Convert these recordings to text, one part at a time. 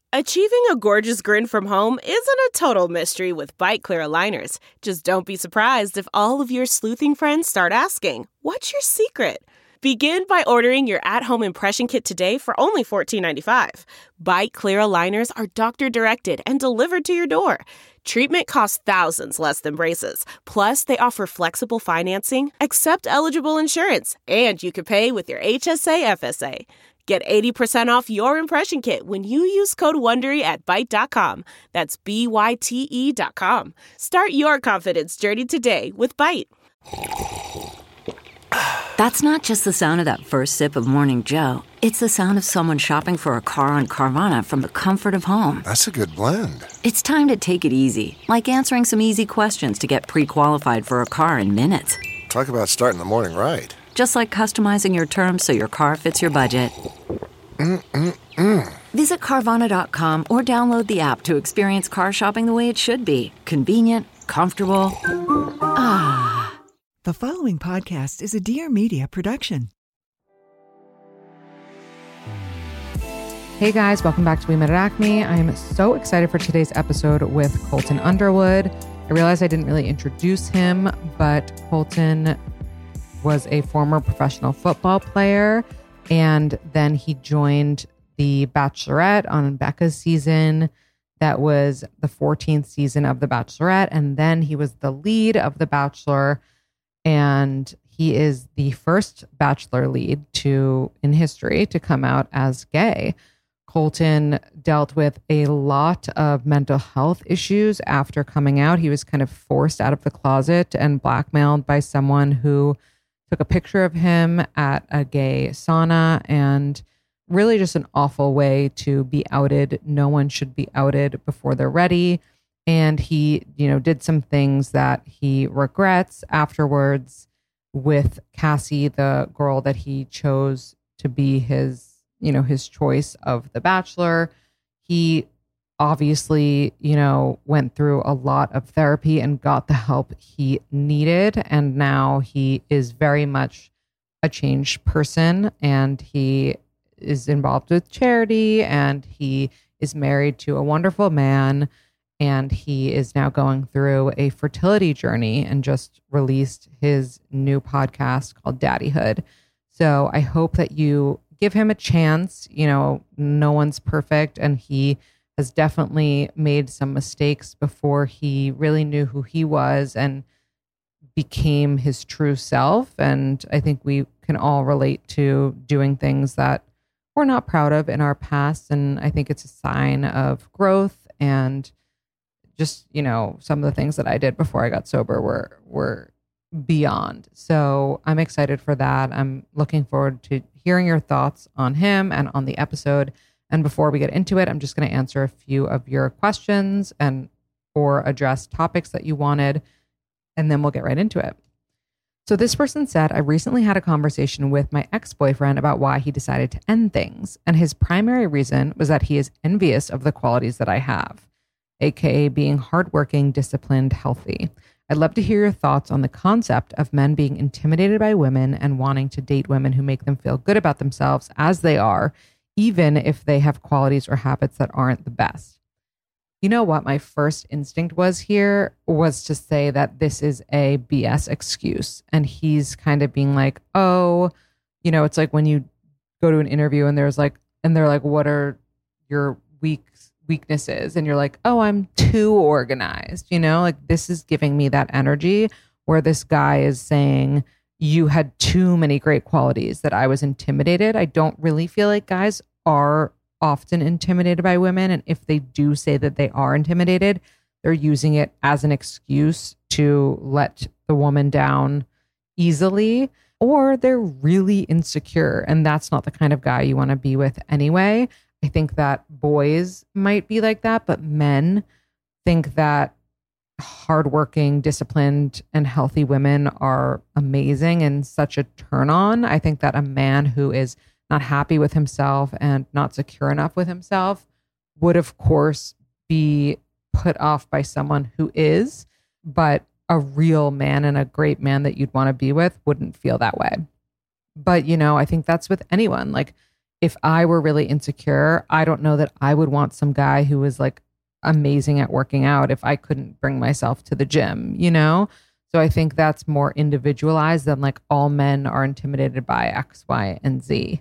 Achieving a gorgeous grin from home isn't a total mystery with Byte Clear aligners. Just don't be surprised if all of your sleuthing friends start asking, "What's your secret?" Begin by ordering your at-home impression kit today for only $14.95. Byte Clear aligners are doctor-directed and delivered to your door. Treatment costs thousands less than braces. Plus, they offer flexible financing, accept eligible insurance, and you can pay with your HSA FSA. Get 80% off your impression kit when you use code WONDERY at Byte.com. That's BYTE.com. Start your confidence journey today with Byte. That's not just the sound of that first sip of Morning Joe. It's the sound of someone shopping for a car on Carvana from the comfort of home. That's a good blend. It's time to take it easy, like answering some easy questions to get pre-qualified for a car in minutes. Talk about starting the morning right. Just like customizing your terms so your car fits your budget. Visit Carvana.com or download the app to experience car shopping the way it should be. Convenient, comfortable. Ah. The following podcast is a Dear Media production. Hey guys, welcome back to We Met at Acme. I am so excited for today's episode with Colton Underwood. I realized I didn't really introduce him, but Colton was a former professional football player, and then he joined The Bachelorette on Becca's season. That was the 14th season of The Bachelorette, and then he was the lead of The Bachelor, and he is the first Bachelor lead in history to come out as gay. Colton dealt with a lot of mental health issues after coming out. He was kind of forced out of the closet and blackmailed by someone who took a picture of him at a gay sauna, and really just an awful way to be outed. No one should be outed before they're ready. And he, did some things that he regrets afterwards with Cassie, the girl that he chose to be his choice of The Bachelor. He obviously, went through a lot of therapy and got the help he needed. And now he is very much a changed person, and he is involved with charity, and he is married to a wonderful man, and he is now going through a fertility journey and just released his new podcast called Daddyhood. So I hope that you give him a chance. No one's perfect, and he has definitely made some mistakes before he really knew who he was and became his true self. And I think we can all relate to doing things that we're not proud of in our past. And I think it's a sign of growth, and just, some of the things that I did before I got sober were beyond. So I'm excited for that. I'm looking forward to hearing your thoughts on him and on the episode. And before we get into it, I'm just going to answer a few of your questions or address topics that you wanted, and then we'll get right into it. So this person said, I recently had a conversation with my ex-boyfriend about why he decided to end things. And his primary reason was that he is envious of the qualities that I have, aka being hardworking, disciplined, healthy. I'd love to hear your thoughts on the concept of men being intimidated by women and wanting to date women who make them feel good about themselves as they are, even if they have qualities or habits that aren't the best. You know what my first instinct was here was to say that this is a BS excuse. And he's kind of being like, oh, it's like when you go to an interview and they're like, what are your weaknesses? And you're like, oh, I'm too organized. Like this is giving me that energy where this guy is saying, you had too many great qualities that I was intimidated. I don't really feel like guys are often intimidated by women. And if they do say that they are intimidated, they're using it as an excuse to let the woman down easily, or they're really insecure. And that's not the kind of guy you want to be with anyway. I think that boys might be like that, but men think that hardworking, disciplined, and healthy women are amazing and such a turn on. I think that a man who is not happy with himself and not secure enough with himself would, of course, be put off by someone who is, but a real man and a great man that you'd want to be with wouldn't feel that way. But, I think that's with anyone. Like, if I were really insecure, I don't know that I would want some guy who was like amazing at working out if I couldn't bring myself to the gym, you know? So I think that's more individualized than like all men are intimidated by X, Y, and Z.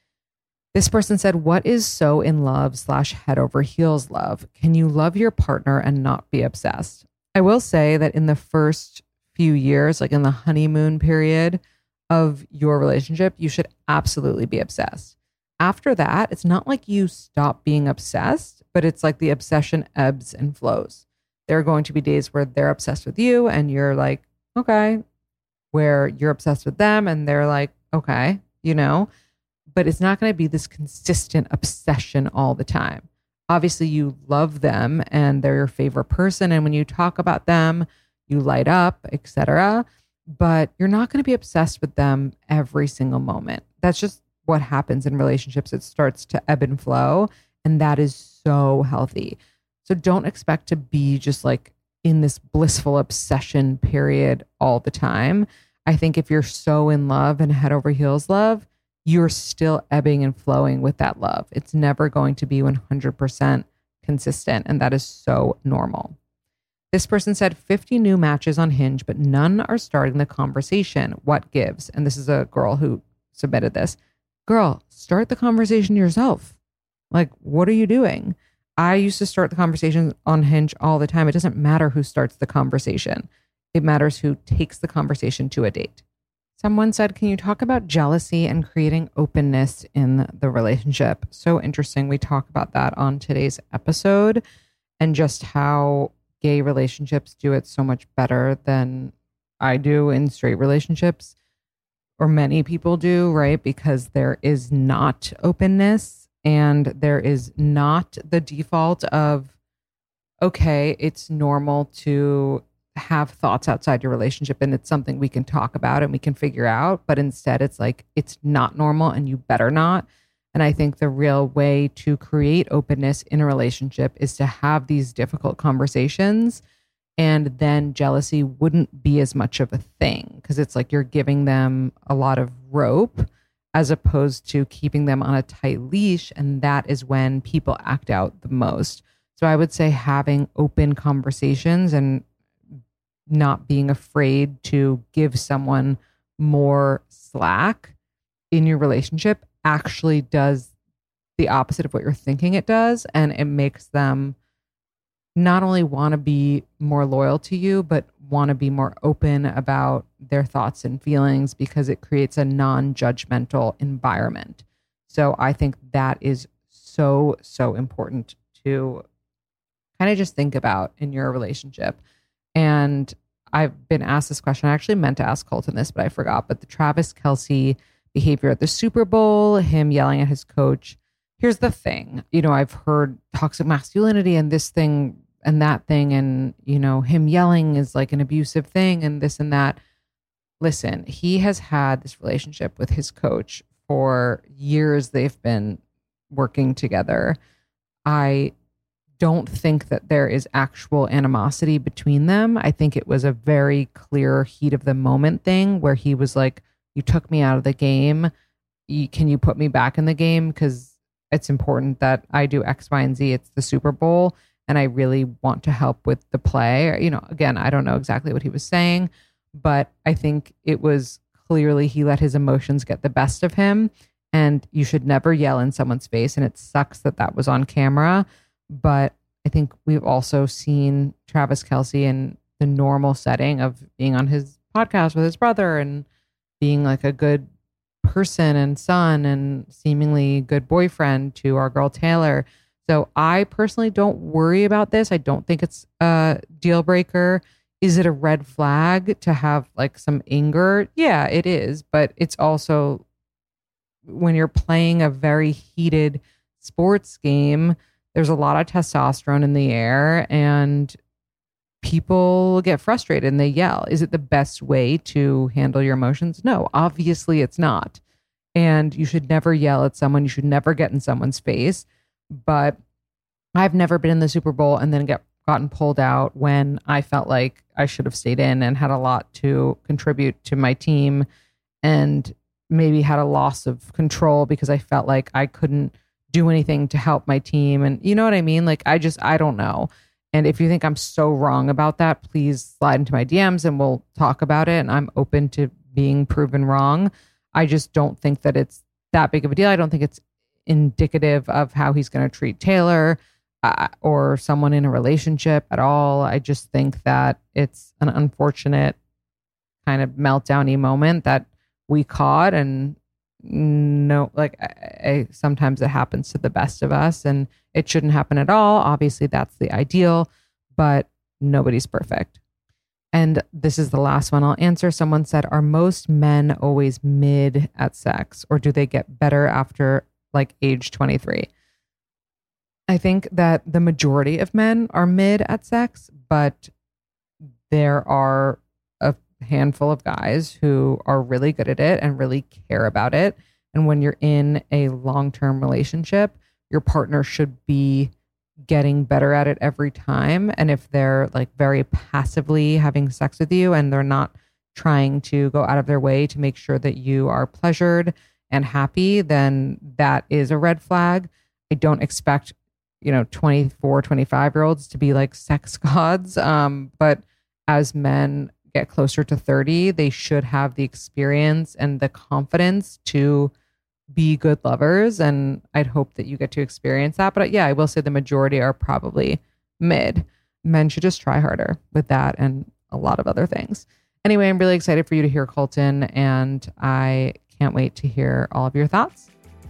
This person said, what is so in love / head over heels love? Can you love your partner and not be obsessed? I will say that in the first few years, like in the honeymoon period of your relationship, you should absolutely be obsessed. After that, it's not like you stop being obsessed, but it's like the obsession ebbs and flows. There are going to be days where they're obsessed with you and you're like, okay, where you're obsessed with them and they're like, okay, you know, but it's not going to be this consistent obsession all the time. Obviously, you love them and they're your favorite person. And when you talk about them, you light up, etc. But you're not going to be obsessed with them every single moment. That's just what happens in relationships. It starts to ebb and flow, and that is so healthy. So don't expect to be just like in this blissful obsession period all the time. I think if you're so in love and head over heels love, you're still ebbing and flowing with that love. It's never going to be 100% consistent, and that is so normal. This person said 50 new matches on Hinge, but none are starting the conversation. What gives? And this is a girl who submitted this. Girl, start the conversation yourself. Like, what are you doing? I used to start the conversation on Hinge all the time. It doesn't matter who starts the conversation. It matters who takes the conversation to a date. Someone said, can you talk about jealousy and creating openness in the relationship? So interesting. We talk about that on today's episode and just how gay relationships do it so much better than I do in straight relationships, or many people do, right? Because there is not openness and there is not the default of, okay, it's normal to have thoughts outside your relationship and it's something we can talk about and we can figure out. But instead it's like, it's not normal and you better not. And I think the real way to create openness in a relationship is to have these difficult conversations. And then jealousy wouldn't be as much of a thing because it's like you're giving them a lot of rope as opposed to keeping them on a tight leash. And that is when people act out the most. So I would say having open conversations and not being afraid to give someone more slack in your relationship actually does the opposite of what you're thinking it does. And it makes them not only want to be more loyal to you, but want to be more open about their thoughts and feelings because it creates a non-judgmental environment. So I think that is so, so important to kind of just think about in your relationship. And I've been asked this question. I actually meant to ask Colton this, but I forgot. But the Travis Kelce behavior at the Super Bowl, him yelling at his coach. Here's the thing. You know, I've heard toxic masculinity and this thing and that thing. And, you know, him yelling is like an abusive thing and this and that. Listen, he has had this relationship with his coach for years. They've been working together. I don't think that there is actual animosity between them. I think it was a very clear heat of the moment thing where he was like, you took me out of the game. Can you put me back in the game? Because it's important that I do X, Y, and Z. It's the Super Bowl. And I really want to help with the play. You know, again, I don't know exactly what he was saying, but I think it was clearly he let his emotions get the best of him. And you should never yell in someone's face. And it sucks that that was on camera. But I think we've also seen Travis Kelce in the normal setting of being on his podcast with his brother and being like a good person and son and seemingly good boyfriend to our girl Taylor. So I personally don't worry about this. I don't think it's a deal breaker. Is it a red flag to have like some anger? Yeah, it is. But it's also when you're playing a very heated sports game, there's a lot of testosterone in the air and people get frustrated and they yell. Is it the best way to handle your emotions? No, obviously it's not. And you should never yell at someone. You should never get in someone's face. But I've never been in the Super Bowl and then gotten pulled out when I felt like I should have stayed in and had a lot to contribute to my team. And maybe had a loss of control because I felt like I couldn't do anything to help my team. And you know what I mean? Like, I don't know. And if you think I'm so wrong about that, please slide into my DMs and we'll talk about it. And I'm open to being proven wrong. I just don't think that it's that big of a deal. I don't think it's indicative of how he's going to treat Taylor or someone in a relationship at all. I just think that it's an unfortunate kind of meltdown-y moment that we caught. And no, like sometimes it happens to the best of us and it shouldn't happen at all. Obviously that's the ideal, but nobody's perfect. And this is the last one I'll answer. Someone said, are most men always mid at sex, or do they get better after like age 23? I think that the majority of men are mid at sex, but there are a handful of guys who are really good at it and really care about it. And when you're in a long-term relationship, your partner should be getting better at it every time. And if they're like very passively having sex with you and they're not trying to go out of their way to make sure that you are pleasured and happy, then that is a red flag. I don't expect, 24, 25-year-olds to be like sex gods. But as men get closer to 30, they should have the experience and the confidence to be good lovers. And I'd hope that you get to experience that. But yeah, I will say the majority are probably mid. Men should just try harder with that and a lot of other things. Anyway, I'm really excited for you to hear Colton, and I can't wait to hear all of your thoughts.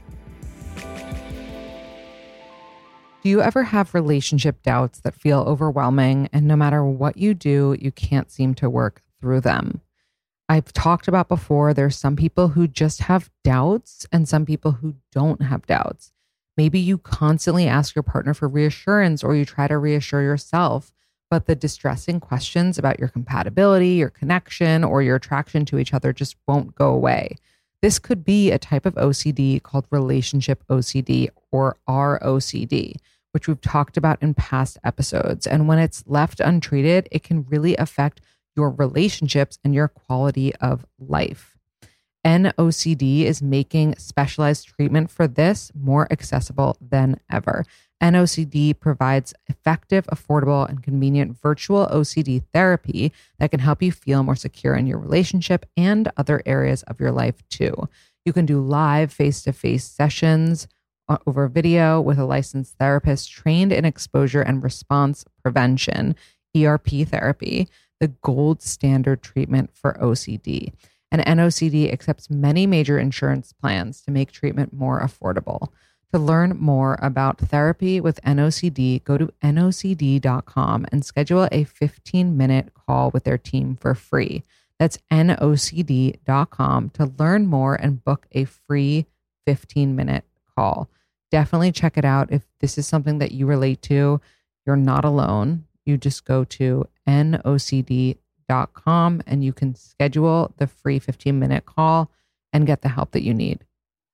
Do you ever have relationship doubts that feel overwhelming, and no matter what you do, you can't seem to work through them? I've talked about before, there's some people who just have doubts and some people who don't have doubts. Maybe you constantly ask your partner for reassurance or you try to reassure yourself, but the distressing questions about your compatibility, your connection, or your attraction to each other just won't go away. This could be a type of OCD called relationship OCD or ROCD, which we've talked about in past episodes. And when it's left untreated, it can really affect your relationships and your quality of life. NOCD is making specialized treatment for this more accessible than ever. NOCD provides effective, affordable, and convenient virtual OCD therapy that can help you feel more secure in your relationship and other areas of your life too. You can do live face-to-face sessions over video with a licensed therapist trained in exposure and response prevention, ERP therapy, the gold standard treatment for OCD. And NOCD accepts many major insurance plans to make treatment more affordable. To learn more about therapy with NOCD, go to NOCD.com and schedule a 15-minute call with their team for free. That's NOCD.com to learn more and book a free 15-minute call. Definitely check it out. If this is something that you relate to, you're not alone. You just go to NOCD.com and you can schedule the free 15-minute call and get the help that you need.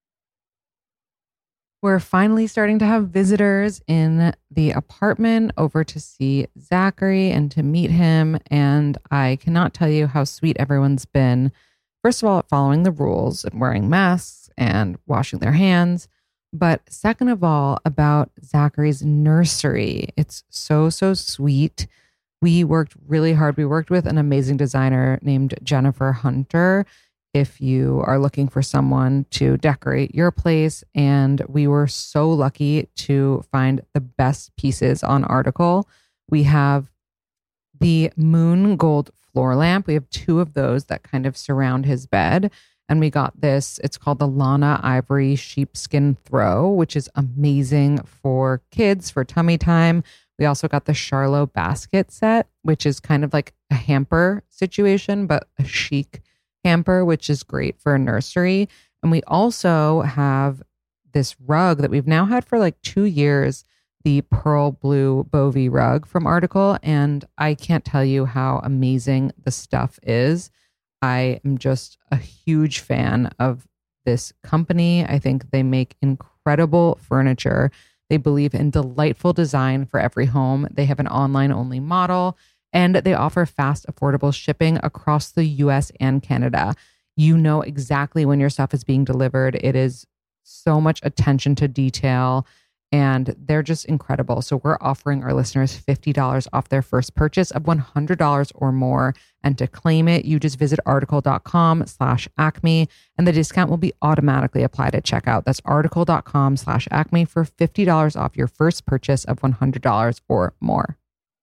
We're finally starting to have visitors in the apartment over to see Zachary and to meet him. And I cannot tell you how sweet everyone's been. First of all, following the rules and wearing masks and washing their hands. But second of all, about Zachary's nursery. It's so sweet. We worked really hard. We worked with an amazing designer named Jennifer Hunter. If you are looking for someone to decorate your place, and we were so lucky to find the best pieces on Article. We have the moon gold floor lamp. We have 2 of those that kind of surround his bed. And we got this, it's called the Lana Ivory Sheepskin Throw, which is amazing for kids, for tummy time. We also got the Charlotte basket set, which is kind of like a hamper situation, but a chic hamper, which is great for a nursery. And we also have this rug that we've now had for like 2 years, the pearl blue Bovie rug from Article. And I can't tell you how amazing the stuff is. I am just a huge fan of this company. I think they make incredible furniture. They believe in delightful design for every home. They have an online-only model, and they offer fast, affordable shipping across the US and Canada. You know exactly when your stuff is being delivered. It is so much attention to detail, and they're just incredible. So we're offering our listeners $50 off their first purchase of $100 or more. And to claim it, you just visit article.com/Acme, and the discount will be automatically applied at checkout. That's article.com/Acme for $50 off your first purchase of $100 or more.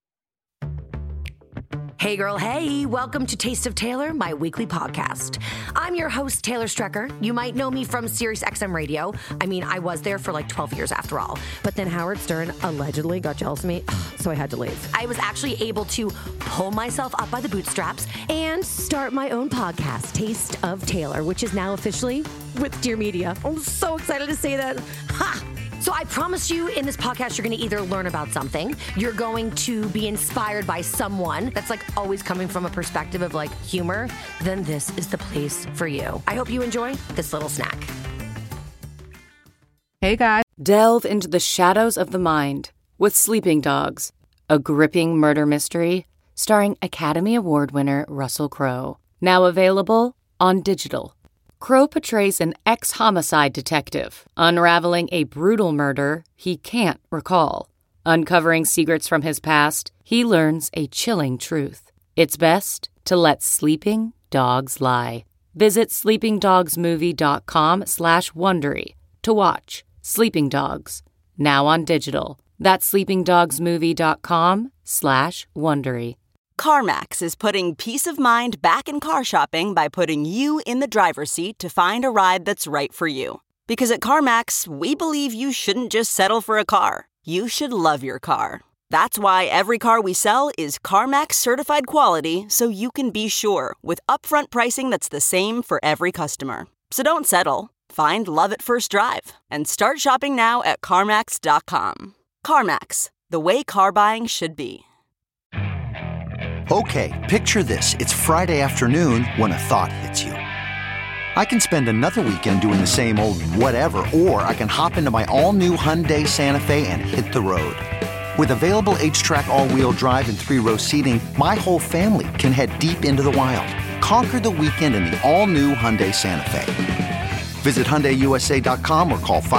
Hey girl, hey, welcome to Taste of Taylor, my weekly podcast. I'm your host, Taylor Strecker. You might know me from Sirius XM Radio. I mean, I was there for like 12 years after all. But then Howard Stern allegedly got jealous of me, so I had to leave. I was actually able to pull myself up by the bootstraps and start my own podcast, Taste of Taylor, which is now officially with Dear Media. I'm so excited to say that. Ha! So I promise you in this podcast, you're going to either learn about something, you're going to be inspired by someone that's like always coming from a perspective of like humor, then this is the place for you. I hope you enjoy this little snack. Hey guys. Delve into the shadows of the mind with Sleeping Dogs, a gripping murder mystery starring Academy Award winner Russell Crowe. Now available on digital. Crowe portrays an ex-homicide detective, unraveling a brutal murder he can't recall. Uncovering secrets from his past, he learns a chilling truth. It's best to let sleeping dogs lie. Visit sleepingdogsmovie.com/Wondery to watch Sleeping Dogs, now on digital. That's sleepingdogsmovie.com/Wondery. CarMax is putting peace of mind back in car shopping by putting you in the driver's seat to find a ride that's right for you. Because at CarMax, we believe you shouldn't just settle for a car. You should love your car. That's why every car we sell is CarMax certified quality, so you can be sure with upfront pricing that's the same for every customer. So don't settle. Find love at first drive and start shopping now at CarMax.com. CarMax, the way car buying should be. Okay, picture this. It's Friday afternoon when a thought hits you. I can spend another weekend doing the same old whatever, or I can hop into my all-new Hyundai Santa Fe and hit the road. With available H-Track all-wheel drive and 3-row seating, my whole family can head deep into the wild. Conquer the weekend in the all-new Hyundai Santa Fe. Visit HyundaiUSA.com or call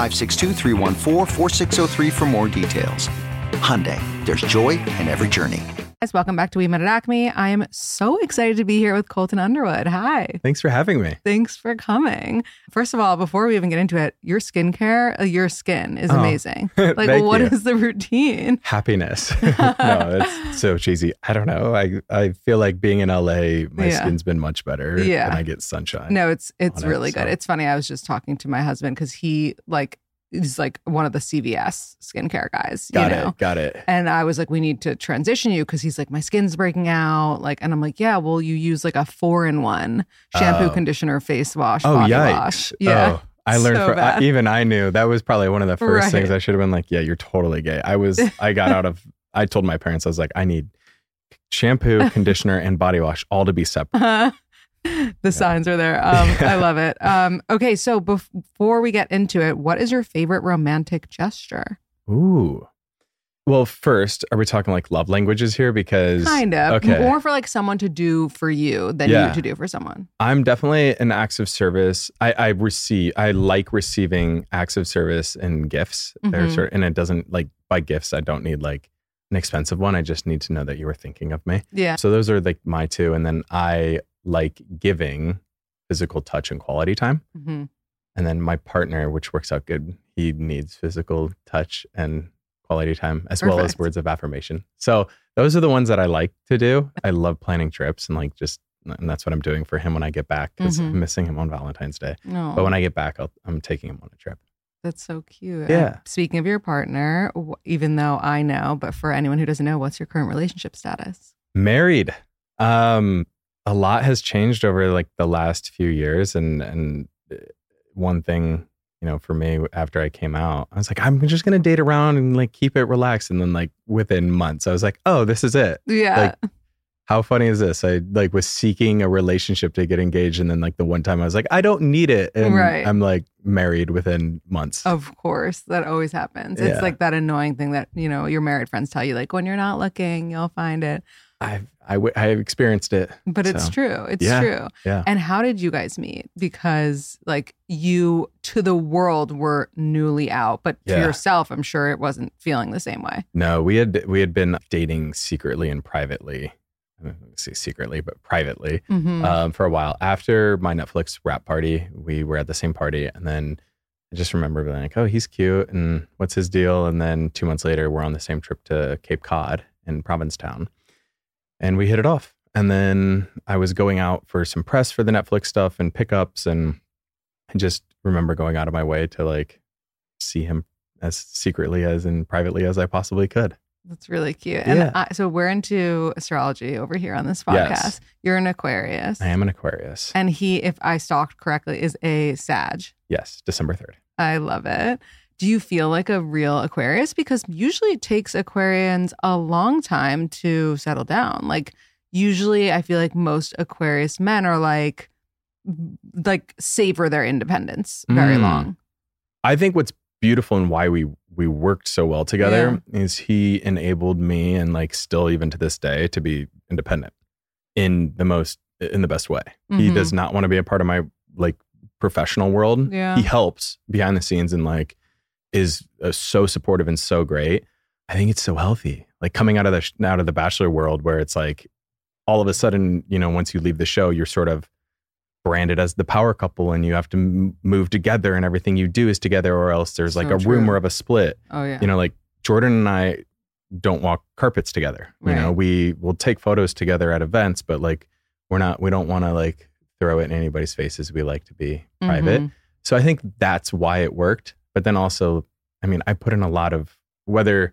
562-314-4603 for more details. Hyundai, there's joy in every journey. Guys, welcome back to We Met at Acme. I am so excited to be here with Colton Underwood. Hi. Thanks for having me. Thanks for coming. First of all, before we even get into it, your skincare, your skin is amazing. Like, what is the routine? Happiness. No, it's so cheesy. I don't know. I feel like being in LA, my skin's been much better. And I get sunshine. No, it's really good. It's funny. I was just talking to my husband because he's like one of the CVS skincare guys. Got it. And I was like, we need to transition you because he's like, my skin's breaking out. Like, and I'm like, yeah, well, you use like a 4-in-1 shampoo, conditioner, face wash, body wash. Yeah. Oh, I learned even I knew that was probably one of the first things I should have been like, yeah, you're totally gay. I told my parents, I was like, I need shampoo, conditioner, and body wash all to be separate. The signs are there. I love it. Okay, so before we get into it, what is your favorite romantic gesture? Ooh. Well, first, are we talking like love languages here? Because kind of. Okay. More for like someone to do for you than you to do for someone. I'm definitely an acts of service. I like receiving acts of service and gifts. Mm-hmm. And it doesn't like by gifts, I don't need like an expensive one. I just need to know that you were thinking of me. Yeah. So those are like my two. And then I like giving physical touch and quality time. Mm-hmm. And then my partner, which works out good, he needs physical touch and quality time as well as words of affirmation. So those are the ones that I like to do. I love planning trips and and that's what I'm doing for him when I get back because I'm missing him on Valentine's Day. Oh. But when I get back, I'm taking him on a trip. That's so cute. Yeah. Speaking of your partner, even though I know, but for anyone who doesn't know, what's your current relationship status? Married. A lot has changed over like the last few years. And one thing, for me, after I came out, I was like, I'm just going to date around and like keep it relaxed. And then like within months, I was like, oh, this is it. Yeah. Like how funny is this? I like was seeking a relationship to get engaged. And then like the one time I was like, I don't need it. And I'm like married within months. Of course. That always happens. It's like that annoying thing that, you know, your married friends tell you, like, when you're not looking, you'll find it. I've experienced it. But it's true. It's true. Yeah. And how did you guys meet? Because like you to the world were newly out, but to yourself, I'm sure it wasn't feeling the same way. No, we had been dating secretly and privately. I don't say secretly, but privately for a while. After my Netflix wrap party, we were at the same party. And then I just remember being like, oh, he's cute. And what's his deal? And then 2 months later, we're on the same trip to Cape Cod in Provincetown. And we hit it off. And then I was going out for some press for the Netflix stuff and pickups. And I just remember going out of my way to like see him as secretly as and privately as I possibly could. That's really cute. And so we're into astrology over here on this podcast. Yes. You're an Aquarius. I am an Aquarius. And he, if I stalked correctly, is a Sag. Yes, December 3rd. I love it. Do you feel like a real Aquarius? Because usually it takes Aquarians a long time to settle down. Like usually I feel like most Aquarius men are like savor their independence very long. I think what's beautiful and why we worked so well together is he enabled me, and like still even to this day, to be independent in the best way. He does not want to be a part of my like professional world. He helps behind the scenes and like is so supportive and so great. I think it's so healthy. Like coming out of the Bachelor world where it's like all of a sudden, you know, once you leave the show, you're sort of branded as the power couple and you have to move together and everything you do is together, or else there's like a rumor of a split. Oh yeah. You know, like Jordan and I don't walk carpets together. You know, we will take photos together at events, but like we don't want to like throw it in anybody's faces. We like to be private. So I think that's why it worked. But then also, I mean, I put in a lot of whether,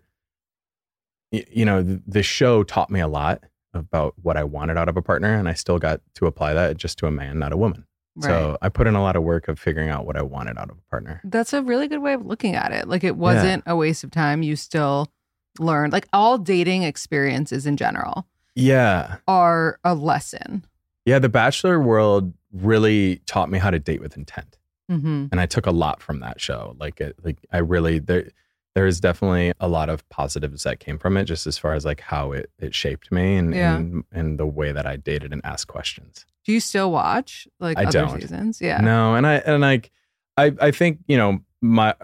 you know, the show taught me a lot about what I wanted out of a partner, and I still got to apply that just to a man, not a woman. Right. So I put in a lot of work of figuring out what I wanted out of a partner. That's a really good way of looking at it. Like it wasn't a waste of time. You still learned, like all dating experiences in general are a lesson. Yeah, the Bachelor world really taught me how to date with intent. And I took a lot from that show. I really, there is definitely a lot of positives that came from it, just as far as like how it shaped me and the way that I dated and asked questions. Do you still watch like other seasons? Yeah. No, and I think, you know, my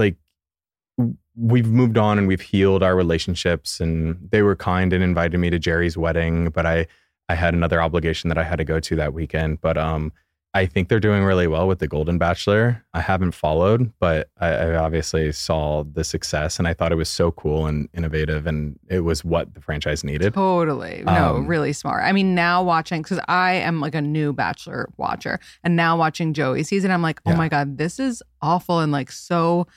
we've moved on and we've healed our relationships, and they were kind and invited me to Jerry's wedding, but I had another obligation that I had to go to that weekend. But I think they're doing really well with the Golden Bachelor. I haven't followed, but I obviously saw the success, and I thought it was so cool and innovative, and it was what the franchise needed. Totally. No, really smart. I mean, now watching, because I am like a new Bachelor watcher, and now watching Joey's season, I'm like, oh my God, this is awful and like so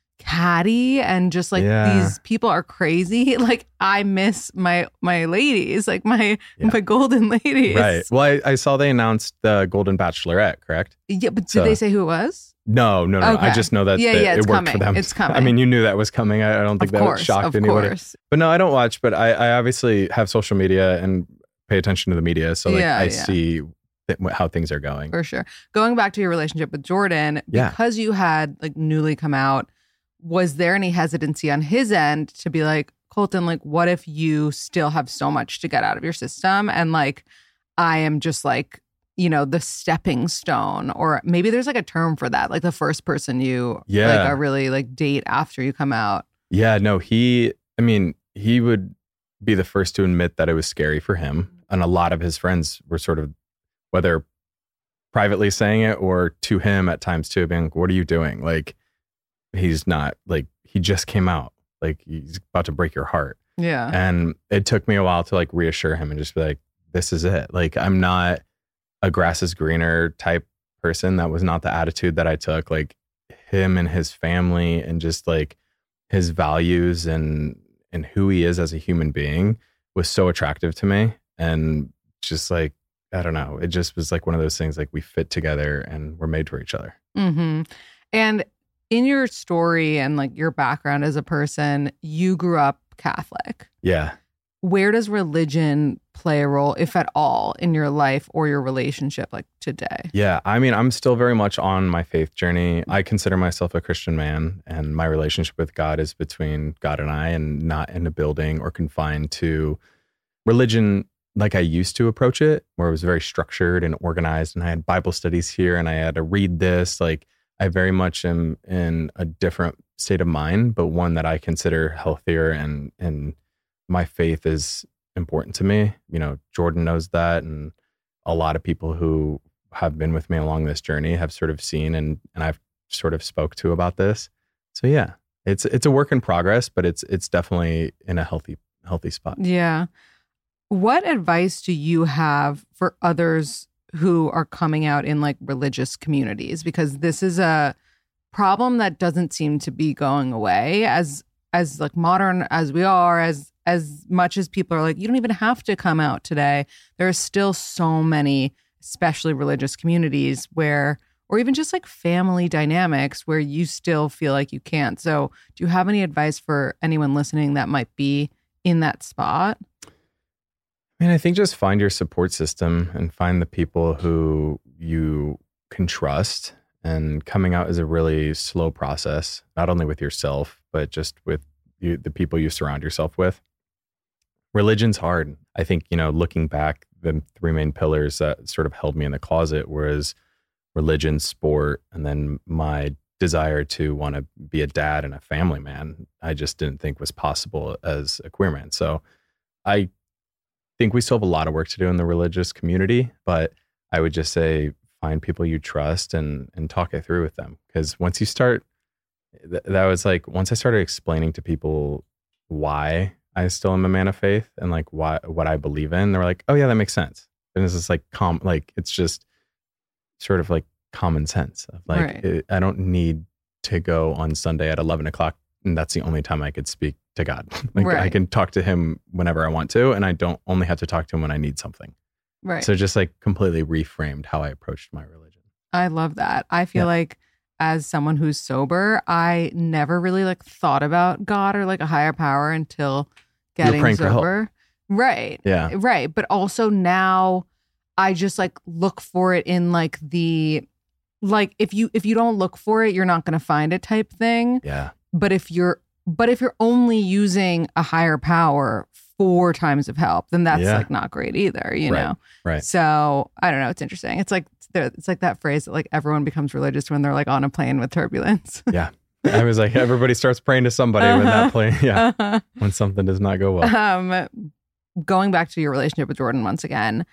catty, and just like these people are crazy. Like I miss my ladies, like my golden ladies. Right. Well, I saw they announced the Golden Bachelorette, correct? Yeah, but did they say who it was? No. Okay. I just know that it worked for them. It's coming. I mean, you knew that was coming. I don't think that shocked anybody. But no, I don't watch, but I obviously have social media and pay attention to the media. So like I see how things are going. For sure. Going back to your relationship with Jordan, because you had like newly come out, was there any hesitancy on his end to be like, Colton, like, what if you still have so much to get out of your system? And like, I am just like, you know, the stepping stone, or maybe there's like a term for that, like the first person you like are really like date after you come out. Yeah, no, he would be the first to admit that it was scary for him. And a lot of his friends were sort of, whether privately saying it or to him at times too, being like, what are you doing? Like, he's not, like, he just came out, like he's about to break your heart. Yeah. And it took me a while to like reassure him and just be like, this is it. Like, I'm not a grass is greener type person. That was not the attitude that I took. Like him and his family and just like his values and who he is as a human being was so attractive to me. And just like, I don't know, it just was like one of those things, like we fit together and we're made for each other. Mm-hmm. And in your story and like your background as a person, you grew up Catholic. Yeah. where does religion play a role, if at all, in your life or your relationship like today? Yeah, I mean, I'm still very much on my faith journey. I consider myself a Christian man, and my relationship with God is between God and I, and not in a building or confined to religion like I used to approach it, where it was very structured and organized, and I had Bible studies here and I had to read this. Like, I very much am in a different state of mind, but one that I consider healthier, and my faith is important to me. You know, Jordan knows that, and a lot of people who have been with me along this journey have sort of seen and I've sort of spoke to about this. So yeah, it's a work in progress, but it's definitely in a healthy spot. Yeah. What advice do you have for others who are coming out in like religious communities? Because this is a problem that doesn't seem to be going away as like modern as we are, as much as people are like, you don't even have to come out today. There are still so many, especially religious communities where, or even just like family dynamics where you still feel like you can't. So do you have any advice for anyone listening that might be in that spot? I mean, I think just find your support system and find the people who you can trust. And coming out is a really slow process, not only with yourself, but just with the people you surround yourself with. Religion's hard. I think, you know, looking back, the three main pillars that sort of held me in the closet was religion, sport, and then my desire to want to be a dad and a family man. I just didn't think was possible as a queer man. So I think we still have a lot of work to do in the religious community, but I would just say find people you trust and talk it through with them. Because once you start, that was like, once I started explaining to people why I still am a man of faith and like what I believe in, they're like, oh yeah, that makes sense. And it's just like, it's just sort of like common sense of like, right. I don't need to go on Sunday at 11 o'clock and that's the only time I could speak to God. Like right. I can talk to him whenever I want to, and I don't only have to talk to him when I need something. Right. So just like completely reframed how I approached my religion. I love that. I feel like as someone who's sober, I never really like thought about God or like a higher power until getting sober. Right. Yeah. Right. But also now I just like look for it in like the, like if you don't look for it, you're not going to find it type thing. Yeah. But if you're only using a higher power 4 times of help, then that's like not great either, you know? Right. So I don't know. It's interesting. It's like that phrase that like everyone becomes religious when they're like on a plane with turbulence. Yeah. I was like, everybody starts praying to somebody when that plane, when something does not go well. Going back to your relationship with Jordan once again,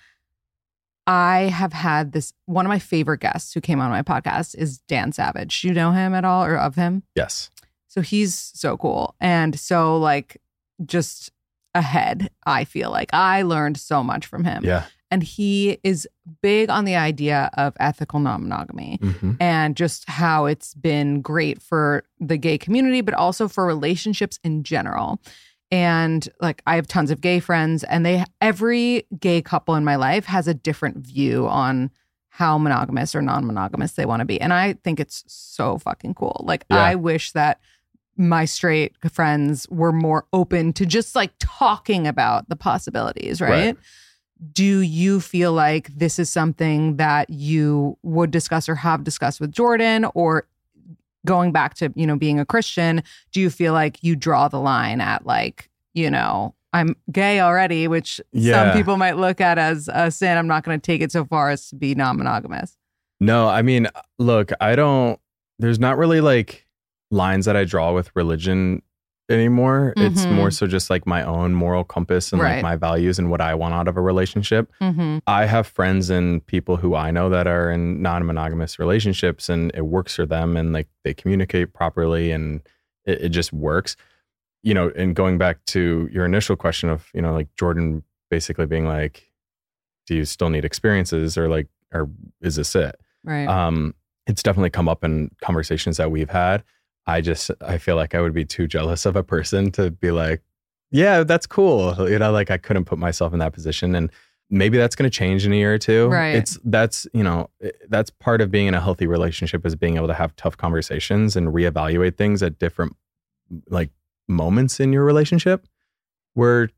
I have had this, one of my favorite guests who came on my podcast is Dan Savage. Do you know him at all or of him? Yes. So he's so cool. And so like just ahead, I feel like I learned so much from him. Yeah. And he is big on the idea of ethical non-monogamy and just how it's been great for the gay community, but also for relationships in general. And like I have tons of gay friends, and every gay couple in my life has a different view on how monogamous or non-monogamous they want to be. And I think it's so fucking cool. Like I wish that my straight friends were more open to just like talking about the possibilities, right? Do you feel like this is something that you would discuss or have discussed with Jordan? Or going back to, you know, being a Christian, do you feel like you draw the line at like, you know, I'm gay already, which some people might look at as a sin. I'm not going to take it so far as to be non-monogamous. No, I mean, look, there's not really like lines that I draw with religion anymore. It's more so just like my own moral compass and like my values and what I want out of a relationship. I have friends and people who I know that are in non-monogamous relationships and it works for them and like they communicate properly and it just works. You know, and going back to your initial question of, you know, like Jordan basically being like, do you still need experiences or is this it? Right. It's definitely come up in conversations that we've had. I feel like I would be too jealous of a person to be like, yeah, that's cool. You know, like I couldn't put myself in that position, and maybe that's going to change in a year or two. Right. That's part of being in a healthy relationship is being able to have tough conversations and reevaluate things at different like moments in your relationship where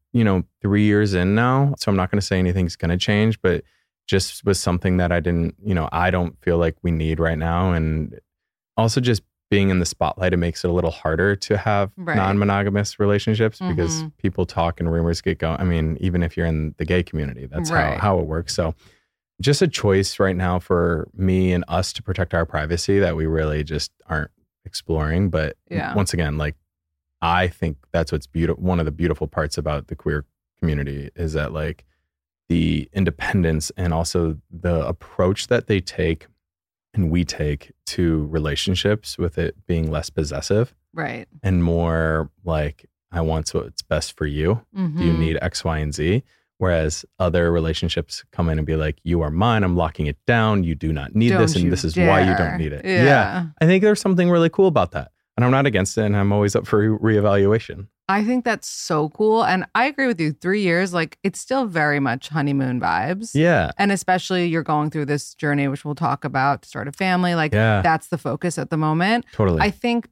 3 years in now. So I'm not going to say anything's going to change, but just was something that I don't feel like we need right now. And also just being in the spotlight, it makes it a little harder to have non-monogamous relationships because people talk and rumors get going. I mean, even if you're in the gay community, that's how it works. So just a choice right now for me and us to protect our privacy that we really just aren't exploring. But once again, like, I think that's what's beautiful. One of the beautiful parts about the queer community is that, like, the independence and also the approach that they take and we take to relationships, with it being less possessive, right, and more like, I want what's best for you. Do you need X, Y, and Z? Whereas other relationships come in and be like, you are mine. I'm locking it down. You do not need this, and this is why you don't need it. Yeah. I think there's something really cool about that. And I'm not against it, and I'm always up for reevaluation. I think that's so cool. And I agree with you. 3 years, like, it's still very much honeymoon vibes. Yeah. And especially you're going through this journey, which we'll talk about, to start a family. Like, that's the focus at the moment. Totally. I think,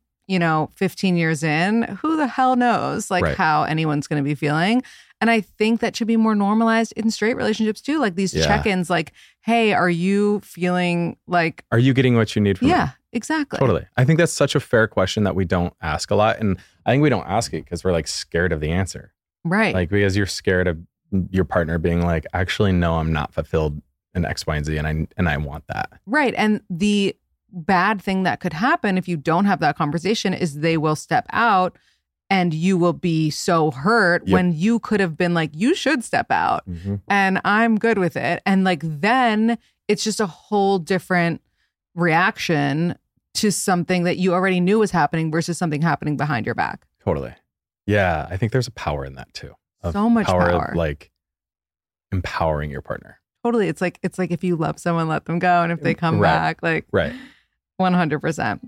15 years in, who the hell knows, like, how anyone's going to be feeling. And I think that should be more normalized in straight relationships too. Like, these check-ins, like, hey, are you feeling like... Are you getting what you need from me? Yeah, exactly. Totally. I think that's such a fair question that we don't ask a lot. And I think we don't ask it because we're, like, scared of the answer. Right. Like, because you're scared of your partner being like, actually, no, I'm not fulfilled in X, Y, and Z, and I want that. Right. And the bad thing that could happen if you don't have that conversation is they will step out and you will be so hurt when you could have been like, you should step out and I'm good with it. And like, then it's just a whole different reaction to something that you already knew was happening versus something happening behind your back. Totally. Yeah. I think there's a power in that too. So much power. Of, like, empowering your partner. Totally. It's like if you love someone, let them go. And if they come back, like, 100%.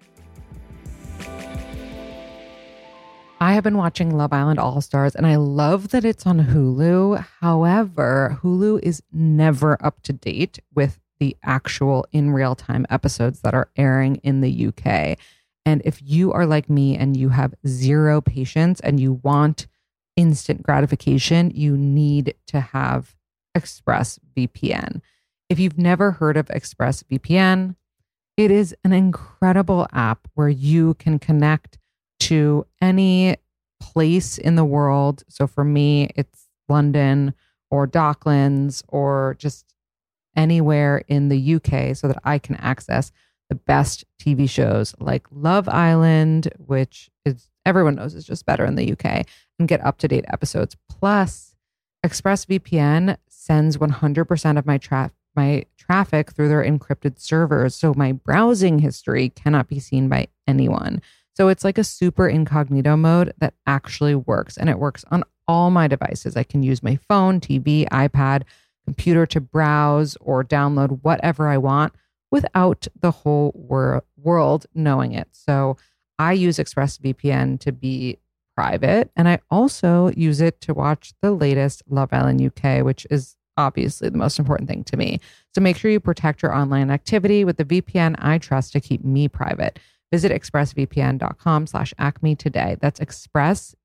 I have been watching Love Island All Stars, and I love that it's on Hulu. However, Hulu is never up to date with the actual in real time episodes that are airing in the UK. And if you are like me and you have zero patience and you want instant gratification, you need to have ExpressVPN. If you've never heard of ExpressVPN, it is an incredible app where you can connect to any place in the world. So for me, it's London or Docklands or just anywhere in the UK so that I can access the best TV shows like Love Island, which is everyone knows is just better in the UK, and get up-to-date episodes. Plus, ExpressVPN sends 100% of my traffic through their encrypted servers, so my browsing history cannot be seen by anyone. So it's like a super incognito mode that actually works, and it works on all my devices. I can use my phone, TV, iPad, computer to browse or download whatever I want without the whole world knowing it. So I use ExpressVPN to be private, and I also use it to watch the latest Love Island UK, which is obviously the most important thing to me. So make sure you protect your online activity with the VPN I trust to keep me private. Visit expressvpn.com/acme today. That's Express,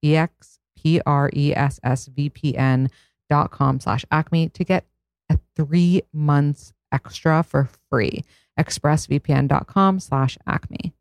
EXPRESSVPN.com/acme to get a 3 months extra for free. expressvpn.com/acme.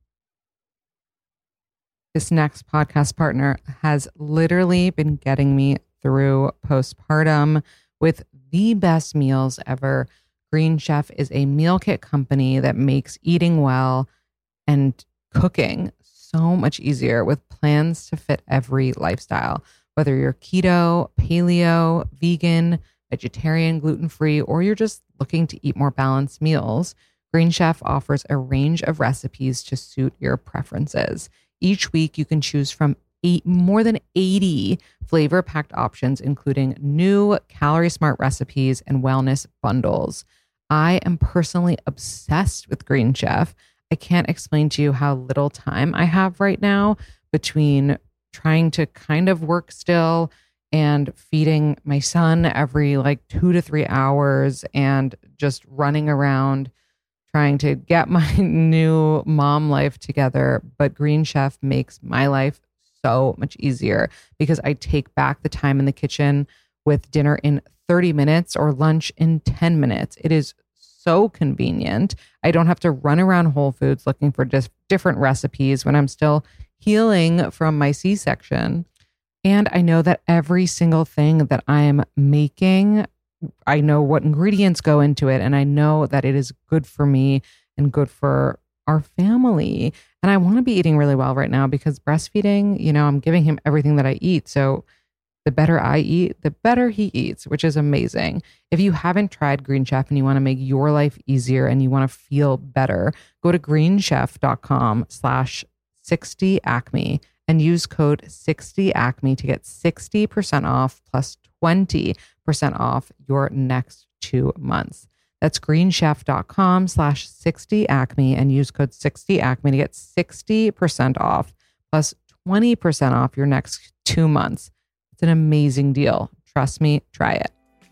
This next podcast partner has literally been getting me through postpartum with the best meals ever. Green Chef is a meal kit company that makes eating well and cooking so much easier with plans to fit every lifestyle. Whether you're keto, paleo, vegan, vegetarian, gluten-free, or you're just looking to eat more balanced meals, Green Chef offers a range of recipes to suit your preferences. Each week, you can choose from more than 80 flavor-packed options, including new calorie-smart recipes and wellness bundles. I am personally obsessed with Green Chef. I can't explain to you how little time I have right now between trying to kind of work still and feeding my son every 2 to 3 hours and just running around trying to get my new mom life together. But Green Chef makes my life so much easier because I take back the time in the kitchen with dinner in 30 minutes or lunch in 10 minutes. It is so convenient. I don't have to run around Whole Foods looking for just different recipes when I'm still healing from my C-section. And I know that every single thing that I'm making, I know what ingredients go into it, and I know that it is good for me and good for our family. And I want to be eating really well right now because breastfeeding, I'm giving him everything that I eat. So the better I eat, the better he eats, which is amazing. If you haven't tried Green Chef and you want to make your life easier and you want to feel better, go to greenchef.com/60acme and use code 60acme to get 60% off plus 20% off your next 2 months. That's greenchef.com/60acme and use code 60acme to get 60% off plus 20% off your next 2 months. It's an amazing deal. Trust me, try it.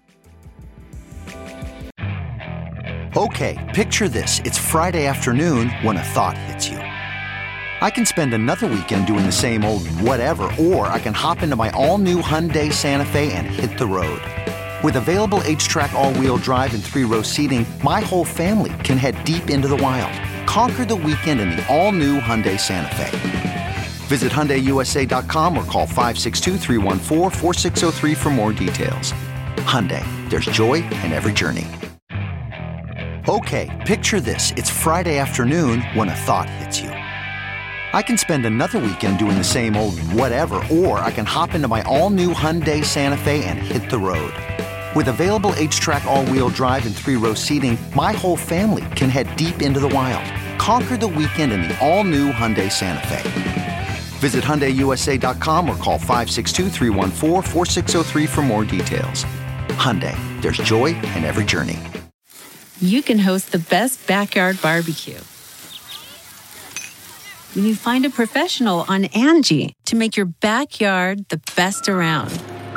Okay, picture this. It's Friday afternoon when a thought hits you. I can spend another weekend doing the same old whatever, or I can hop into my all-new Hyundai Santa Fe and hit the road. With available H-Track all-wheel drive and 3-row seating, my whole family can head deep into the wild. Conquer the weekend in the all-new Hyundai Santa Fe. Visit HyundaiUSA.com or call 562-314-4603 for more details. Hyundai, there's joy in every journey. Okay, picture this. It's Friday afternoon when a thought hits you. I can spend another weekend doing the same old whatever, or I can hop into my all-new Hyundai Santa Fe and hit the road. With available H-Track all-wheel drive and 3-row seating, my whole family can head deep into the wild. Conquer the weekend in the all-new Hyundai Santa Fe. Visit HyundaiUSA.com or call 562-314-4603 for more details. Hyundai, there's joy in every journey. You can host the best backyard barbecue when you find a professional on Angie to make your backyard the best around.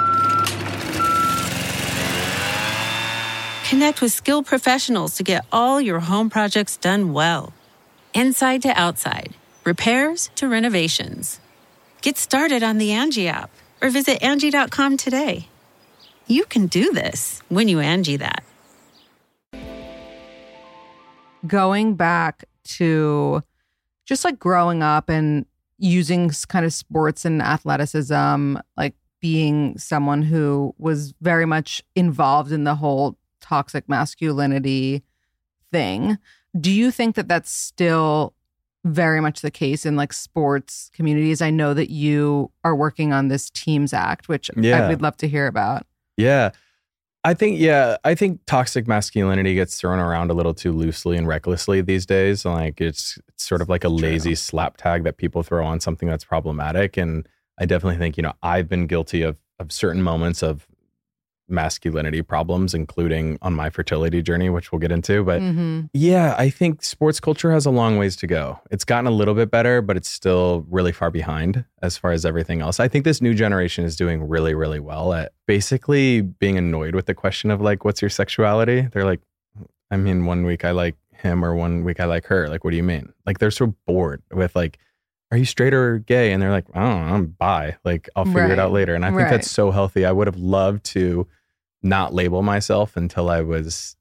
Connect with skilled professionals to get all your home projects done well. Inside to outside, repairs to renovations. Get started on the Angie app or visit Angie.com today. You can do this when you Angie that. Going back to just like growing up and using kind of sports and athleticism, like being someone who was very much involved in the whole toxic masculinity thing. Do you think that that's still very much the case in like sports communities? I know that you are working on this Teams Act, which I would love to hear about. Yeah. I think toxic masculinity gets thrown around a little too loosely and recklessly these days. Like it's sort of like a lazy slap tag that people throw on something that's problematic. And I definitely think, I've been guilty of certain moments of masculinity problems, including on my fertility journey, which we'll get into. But yeah, I think sports culture has a long ways to go. It's gotten a little bit better, but it's still really far behind as far as everything else. I think this new generation is doing really, really well at basically being annoyed with the question of like, what's your sexuality? They're like, I mean, 1 week I like him or 1 week I like her. Like, what do you mean? Like, they're so bored with like, are you straight or gay? And they're like, I don't know, I'm bi. Like, I'll figure it out later. And I think that's so healthy. I would have loved to not label myself until I was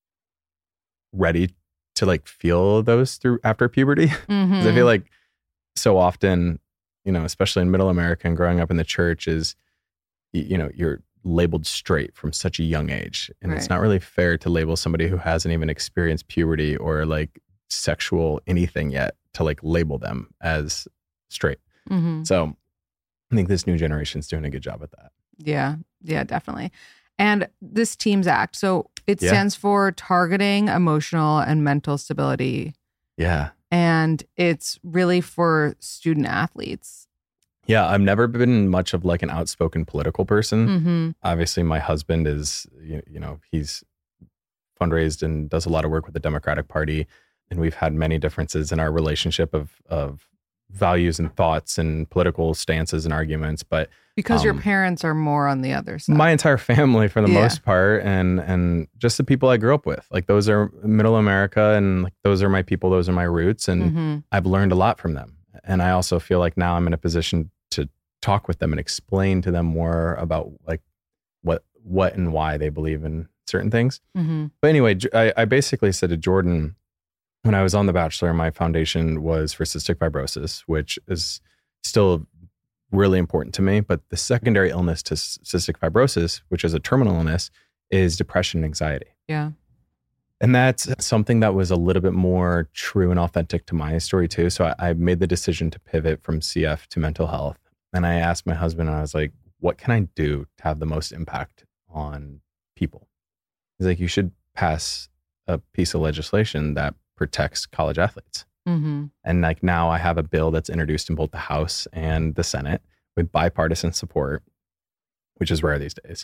ready to like feel those through after puberty. 'Cause I feel like so often, especially in middle America and growing up in the church is, you're labeled straight from such a young age. And it's not really fair to label somebody who hasn't even experienced puberty or like sexual anything yet to like label them as straight. So I think this new generation's doing a good job at that. Yeah, definitely. And this Teams Act, so it stands for Targeting Emotional and Mental Stability. Yeah. And it's really for student athletes. Yeah, I've never been much of like an outspoken political person. Obviously, my husband is, he's fundraised and does a lot of work with the Democratic Party. And we've had many differences in our relationship of values and thoughts and political stances and arguments. But because your parents are more on the other side. My entire family, for the most part, and just the people I grew up with, like those are middle America, and like those are my people, those are my roots, and I've learned a lot from them. And I also feel like now I'm in a position to talk with them and explain to them more about like what and why they believe in certain things. But anyway, I basically said to Jordan, when I was on The Bachelor, my foundation was for cystic fibrosis, which is still really important to me. But the secondary illness to cystic fibrosis, which is a terminal illness, is depression and anxiety. Yeah. And that's something that was a little bit more true and authentic to my story too. So I made the decision to pivot from CF to mental health. And I asked my husband, I was like, what can I do to have the most impact on people? He's like, you should pass a piece of legislation that protects college athletes. And like now I have a bill that's introduced in both the House and the Senate with bipartisan support, which is rare these days,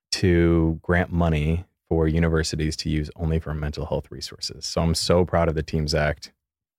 to grant money for universities to use only for mental health resources. So I'm so proud of the TEAMS Act.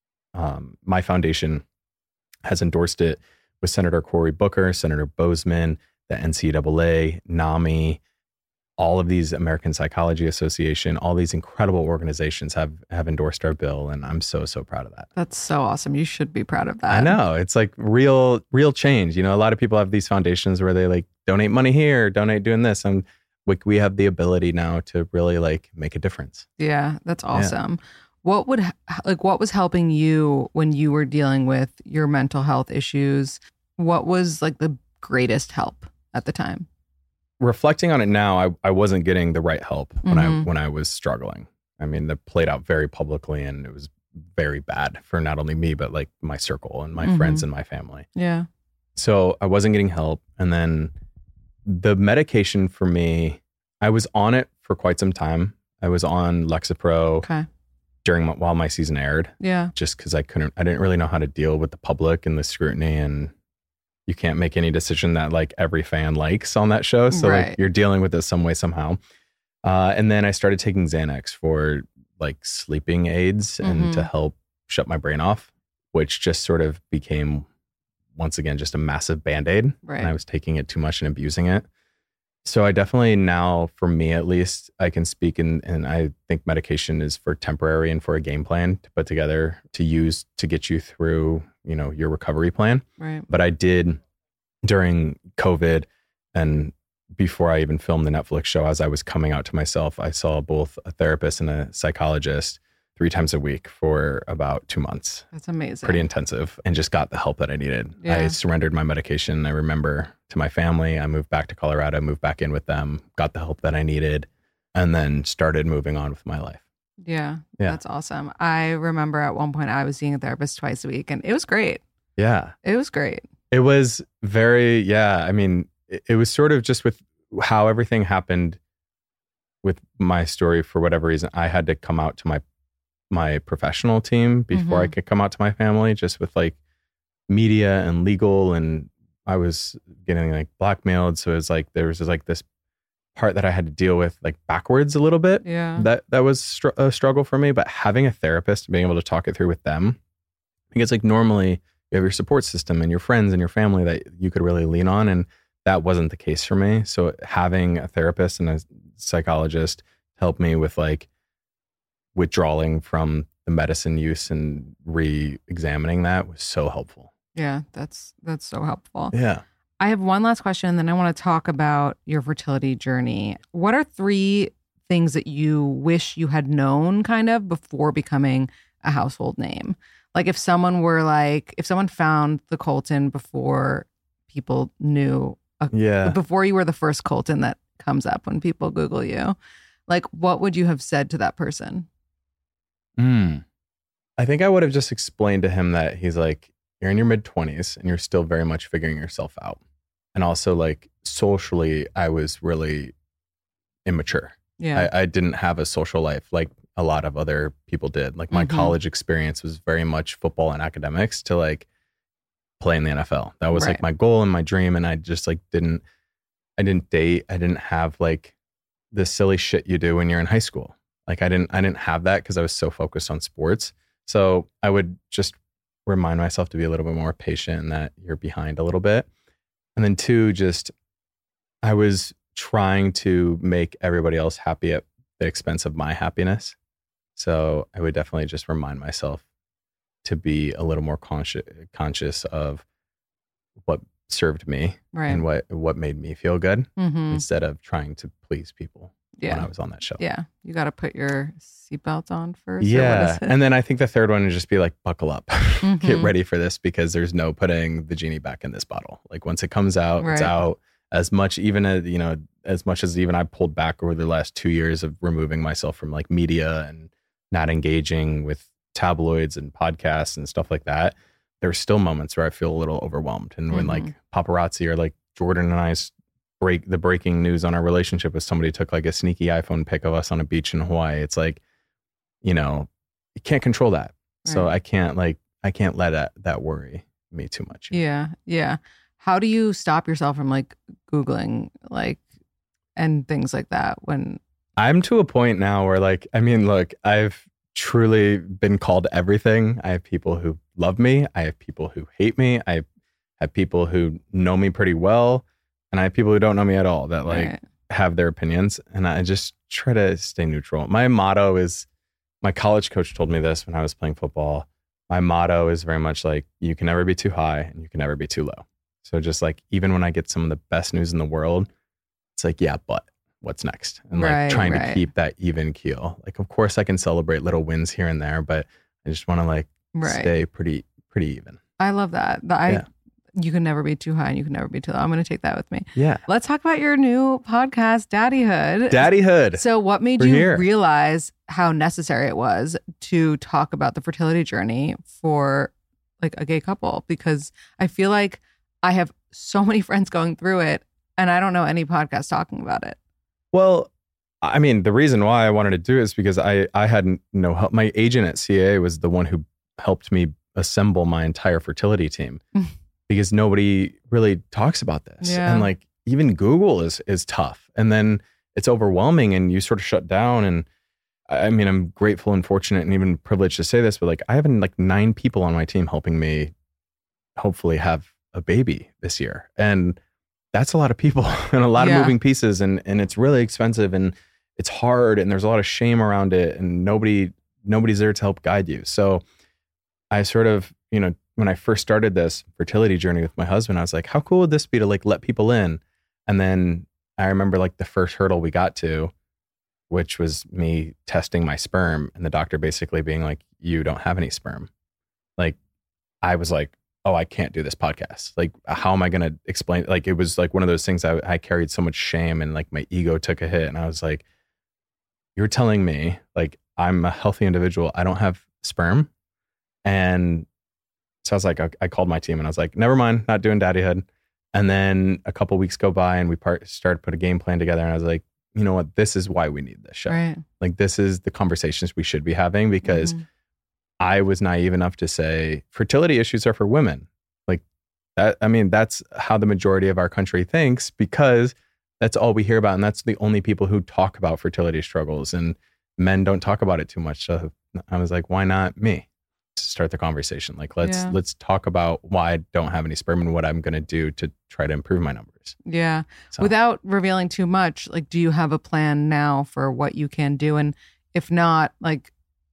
My foundation has endorsed it with Senator Cory Booker, Senator Bozeman, the NCAA, NAMI, all of these American Psychology Association, all these incredible organizations have endorsed our bill. And I'm so proud of that. That's so awesome. You should be proud of that. I know. It's like real change. You know, a lot of people have these foundations where they like donate money here, donate doing this. And we have the ability now to really like make a difference. Yeah, that's awesome. Yeah. What was helping you when you were dealing with your mental health issues? What was like the greatest help at the time? Reflecting on it now, I wasn't getting the right help when I was struggling. I mean, that played out very publicly, and it was very bad for not only me, but like my circle and my friends and my family. Yeah. So I wasn't getting help. And then the medication for me, I was on it for quite some time. I was on Lexapro while my season aired. Yeah. Just because I didn't really know how to deal with the public and the scrutiny, and you can't make any decision that like every fan likes on that show. So like you're dealing with it some way, somehow. And then I started taking Xanax for like sleeping aids and to help shut my brain off, which just sort of became once again, just a massive Band-Aid. Right. And I was taking it too much and abusing it. So I definitely now, for me at least, I can speak and I think medication is for temporary and for a game plan to put together to use to get you through, you know, your recovery plan. Right. But I did during COVID and before I even filmed the Netflix show, as I was coming out to myself, I saw both a therapist and a psychologist 3 times a week for about 2 months. That's amazing. Pretty intensive, and just got the help that I needed. Yeah. I surrendered my medication, I remember, to my family. I moved back to Colorado, moved back in with them, got the help that I needed, and then started moving on with my life. Yeah, that's awesome. I remember at one point I was seeing a therapist twice a week, and it was great. Yeah. It was great. It was very, I mean, it was sort of just with how everything happened with my story. For whatever reason, I had to come out to my professional team before I could come out to my family, just with like media and legal, and I was getting like blackmailed. So it was like, there was like this part that I had to deal with like backwards a little bit. Yeah. That was a struggle for me, but having a therapist, being able to talk it through with them, because like normally you have your support system and your friends and your family that you could really lean on. And that wasn't the case for me. So having a therapist and a psychologist helped me with like withdrawing from the medicine use and re-examining that was so helpful. Yeah, that's so helpful. Yeah. I have one last question, and then I want to talk about your fertility journey. What are 3 things that you wish you had known kind of before becoming a household name? Like if someone found the Colton before people knew, before you were the first Colton that comes up when people Google you, like what would you have said to that person? I think I would have just explained to him that he's like, you're in your mid-20s and you're still very much figuring yourself out. And also like socially, I was really immature. Yeah. I didn't have a social life like a lot of other people did. Like my college experience was very much football and academics to like play in the NFL. That was like my goal and my dream. And I just like I didn't date. I didn't have like the silly shit you do when you're in high school. Like I didn't have that because I was so focused on sports. So I would just remind myself to be a little bit more patient and that you're behind a little bit. And then 2, just I was trying to make everybody else happy at the expense of my happiness. So I would definitely just remind myself to be a little more conscious of what served me and what made me feel good instead of trying to please people when I was on that show. Yeah. You got to put your seatbelts on first. Yeah. And then I think the third one would just be like, buckle up, get ready for this, because there's no putting the genie back in this bottle. Like once it comes out, it's out. As much as even I pulled back over the last 2 years of removing myself from like media and not engaging with tabloids and podcasts and stuff like that, there's still moments where I feel a little overwhelmed. And when like paparazzi or like Jordan and I's breaking news on our relationship with somebody took like a sneaky iPhone pic of us on a beach in Hawaii, it's like, you can't control that. So I can't let that worry me too much. Yeah. Yeah. How do you stop yourself from like Googling like and things like that when I'm to a point now where like, I mean, look, I've truly been called everything. I have people who love me. I have people who hate me. I have people who know me pretty well. And I have people who don't know me at all that like have their opinions. And I just try to stay neutral. My motto is, my college coach told me this when I was playing football. My motto is very much like, you can never be too high and you can never be too low. So just like, even when I get some of the best news in the world, it's like, yeah, but what's next? And like trying to keep that even keel. Like, of course I can celebrate little wins here and there, but I just want to like stay pretty even. I love that. You can never be too high and you can never be too low. I'm going to take that with me. Yeah. Let's talk about your new podcast, Daddyhood. Daddyhood. So what made you realize how necessary it was to talk about the fertility journey for like a gay couple? Because I feel like I have so many friends going through it and I don't know any podcast talking about it. Well, I mean, the reason why I wanted to do it is because I had no help. My agent at CAA was the one who helped me assemble my entire fertility team. Because nobody really talks about this. Yeah. And like even Google is tough. And then it's overwhelming and you sort of shut down. And I mean, I'm grateful and fortunate and even privileged to say this, but like I have like 9 people on my team helping me hopefully have a baby this year. And that's a lot of people and a lot of moving pieces. And it's really expensive and it's hard and there's a lot of shame around it and nobody's there to help guide you. So I sort of, when I first started this fertility journey with my husband, I was like, how cool would this be to like let people in? And then I remember like the first hurdle we got to, which was me testing my sperm and the doctor basically being like, you don't have any sperm. Like, I was like, oh, I can't do this podcast. Like, how am I going to explain? Like, it was like one of those things I carried so much shame and like my ego took a hit. And I was like, you're telling me like, I'm a healthy individual. I don't have sperm. And so I was like, I called my team and I was like, never mind, not doing Daddyhood. And then a couple weeks go by and we started to put a game plan together. And I was like, you know what? This is why we need this show. Right. Like, this is the conversations we should be having because I was naive enough to say fertility issues are for women. Like that. I mean, that's how the majority of our country thinks because that's all we hear about. And that's the only people who talk about fertility struggles and men don't talk about it too much. So I was like, why not me? To start the conversation. Like, let's talk about why I don't have any sperm and what I'm going to do to try to improve my numbers. Yeah. So. Without revealing too much, like, do you have a plan now for what you can do? And if not, like,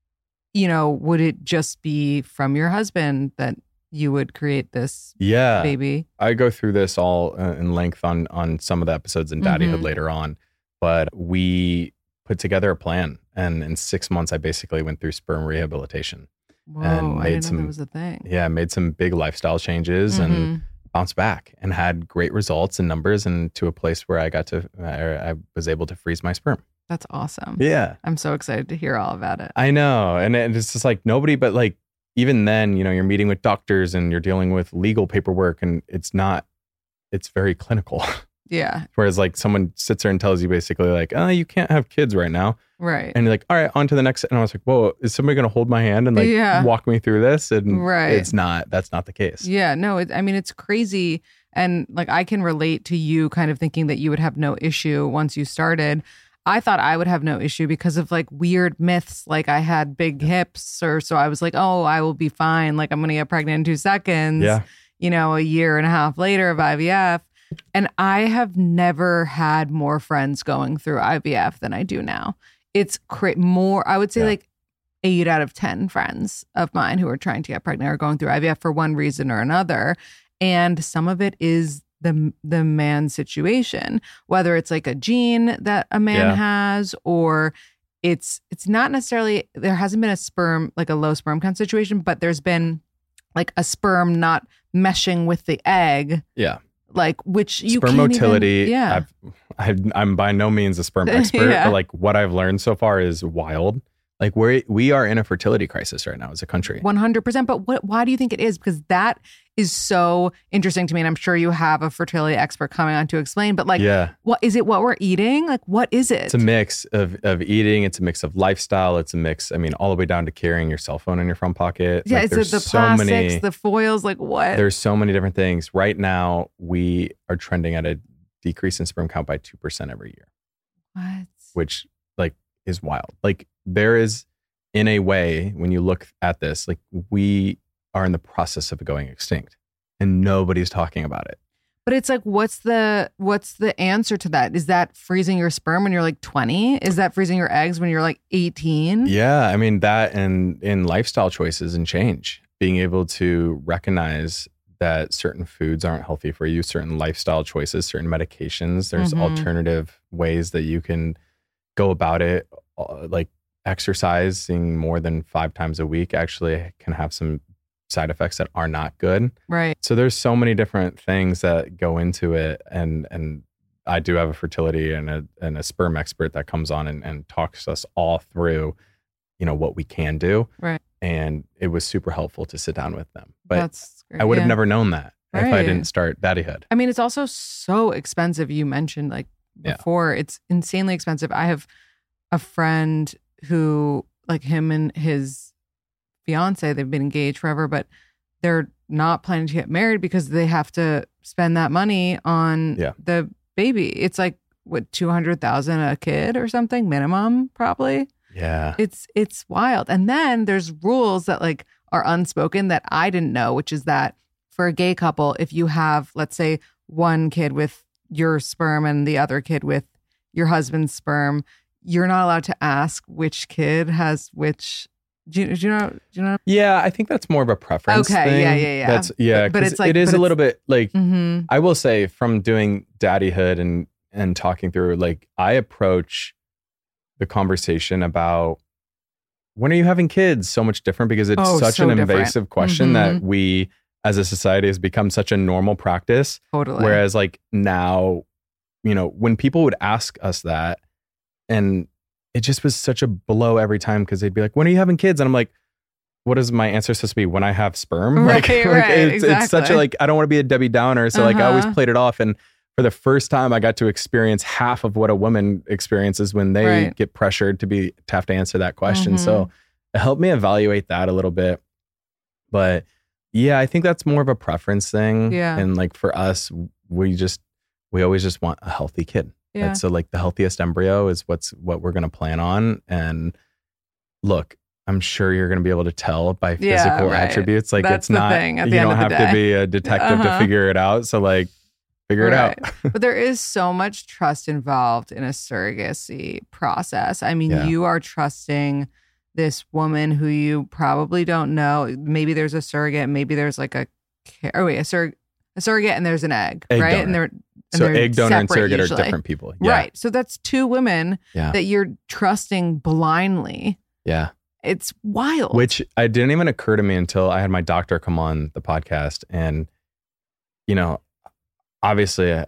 would it just be from your husband that you would create this baby? I go through this all in length on some of the episodes in Daddyhood later on, but we put together a plan. And in 6 months, I basically went through sperm rehabilitation. Whoa, and I didn't know that was a thing. Yeah, made some big lifestyle changes and bounced back and had great results and numbers and to a place where I was able to freeze my sperm. That's awesome. Yeah. I'm so excited to hear all about it. I know. And it's just like nobody, but like even then, you're meeting with doctors and you're dealing with legal paperwork and it's very clinical. Yeah. Whereas like someone sits there and tells you basically like, oh, you can't have kids right now. Right. And you're like, all right, on to the next. And I was like, whoa, is somebody going to hold my hand and like walk me through this? And that's not the case. Yeah, no, it's crazy. And like, I can relate to you kind of thinking that you would have no issue once you started. I thought I would have no issue because of like weird myths. Like I had big hips so I was like, oh, I will be fine. Like I'm going to get pregnant in 2 seconds, a year and a half later of IVF. And I have never had more friends going through IVF than I do now. It's more, I would say like 8 out of 10 friends of mine who are trying to get pregnant are going through IVF for one reason or another. And some of it is the man's situation, whether it's like a gene that a man has, or it's not necessarily, there hasn't been a sperm, like a low sperm count situation, but there's been like a sperm not meshing with the egg. Yeah. Like, which you sperm can't motility. even, I'm by no means a sperm expert, but like what I've learned so far is wild. Like we are in a fertility crisis right now as a country. 100%. But why do you think it is? Because that is so interesting to me. And I'm sure you have a fertility expert coming on to explain, but like, what is it, what we're eating? Like, what is it? It's a mix of eating. It's a mix of lifestyle. It's a mix, I mean, all the way down to carrying your cell phone in your front pocket. Yeah. Like, it's the plastics, the foils, like what? There's so many different things. Right now, we are trending at a decrease in sperm count by 2% every year. What? Which like is wild. Like there is, in a way, when you look at this, like we are in the process of going extinct and nobody's talking about it. But it's like, what's the answer to that? Is that freezing your sperm when you're like 20? Is that freezing your eggs when you're like 18? Yeah. I mean, that and in lifestyle choices and change, being able to recognize that certain foods aren't healthy for you, certain lifestyle choices, certain medications, there's alternative ways that you can go about it. Like exercising more than 5 times a week actually can have some side effects that are not good. Right. So there's so many different things that go into it. And I do have a fertility and a sperm expert that comes on and talks us all through, you know, what we can do. Right. And it was super helpful to sit down with them. But that's great. I would have never known that if I Right. didn't start Daddyhood. I mean, it's also so expensive. You mentioned like before, it's insanely expensive. I have a friend who, like, him and his fiance, they've been engaged forever, but they're not planning to get married because they have to spend that money on the baby. It's like what, $200,000 a kid or something minimum, probably. Yeah. It's wild. And then there's rules that like are unspoken that I didn't know, which is that for a gay couple, if you have, let's say, one kid with your sperm and the other kid with your husband's sperm, you're not allowed to ask which kid has which. Do you know? Yeah, I think that's more of a preference thing. Yeah. That's but it's like, it is a little bit like, mm-hmm. I will say from doing Daddyhood and talking through, like, I approach the conversation about when are you having kids so much different because it's such an invasive question that we as a society has become such a normal practice. Totally. Whereas like now, you know, when people would ask us that, and it just was such a blow every time because they'd be like, when are you having kids? And I'm like, what is my answer supposed to be? When I have sperm? Right, It's such a, like, I don't want to be a Debbie Downer. So like I always played it off. And for the first time I got to experience half of what a woman experiences when they get pressured to have to answer that question. So it helped me evaluate that a little bit. But yeah, I think that's more of a preference thing. Yeah. And like for us, we always just want a healthy kid. Yeah. So like the healthiest embryo is what we're going to plan on. And look, I'm sure you're going to be able to tell by physical attributes. Like that's it's not, you don't have to be a detective to figure it out. So like figure it out. But there is so much trust involved in a surrogacy process. I mean, you are trusting this woman who you probably don't know. Maybe there's a surrogate, maybe there's like a surrogate and there's an egg right? Donor. And so egg donor and surrogate usually. are different people. Yeah. Right. So that's two women that you're trusting blindly. Yeah. It's wild. Which I didn't even occur to me until I had my doctor come on the podcast. And, you know, obviously